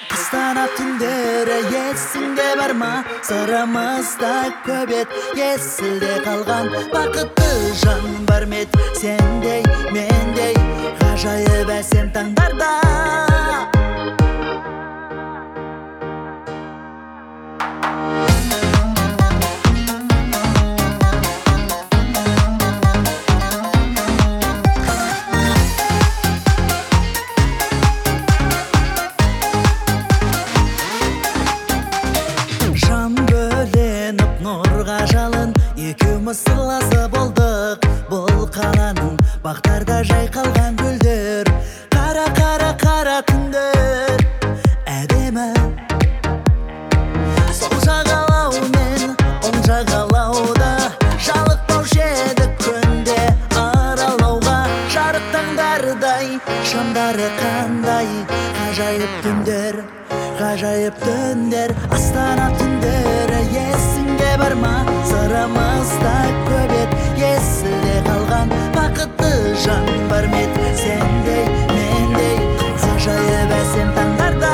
Астана түндері есіңде бар ма? Сырымызда көп ет, есілде қалған бақытты жан бар ма ед? Сендей, мендей, ғажайып әсем таңдарда. Нұрға жалын екеуміз сырласы болдық. Бұл қаланың бақтарда жайқалған гүлдер, қара қара қара түндер әдемі. Сол жағалау мен оң жағалауда жалықпаушы едік күнде аралауға. Жарық таңдардай, шамдары қандай ғажайып түндер, ғажайып түндер. Астана түндері есіңде бар ма? Сырымызда көп ет, есілде қалған бақытты жан бар ма ед? Сендей, мендей, ғажайып әсем таңдарда.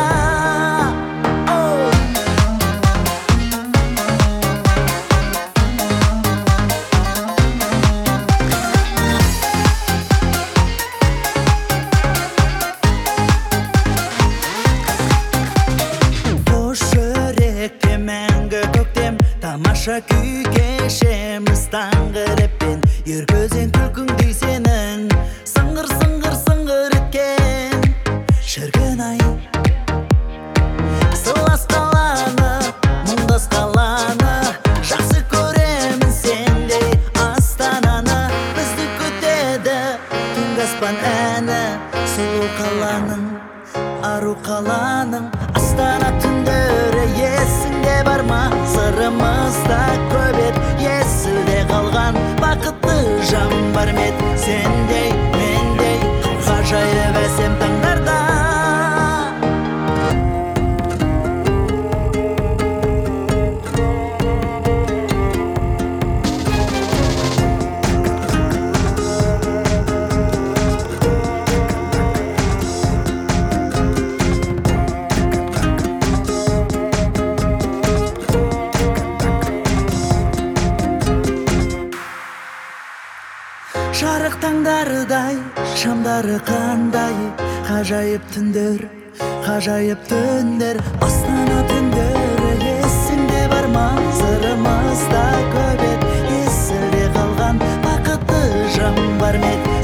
Тамаша күй кешеміз таңғы леппен, ергөзен күлкіңдей сенің сыңғыр сыңғыр сыңғыр еткен шіркін ай. Сылас қаланы, мұңдас қаланы жақсы көремін сендей Астананы. Бізді күтеді түнгі аспан әні, сұлу қаланың, ару қаланың. Астана түндері есіңде бар ма? Сырымызда көп ет, есілде қалған бақытты жан бар ма ед? Сендей, мендей, ғажайып әсем таңдарда. Жарық таңдардай, шамдары қандай ғажайып түндер, ғажайып түндер. Астана түндері есіңде бар ма? Сырымызда көп ет, есілде қалған бақытты жан бар ма ед?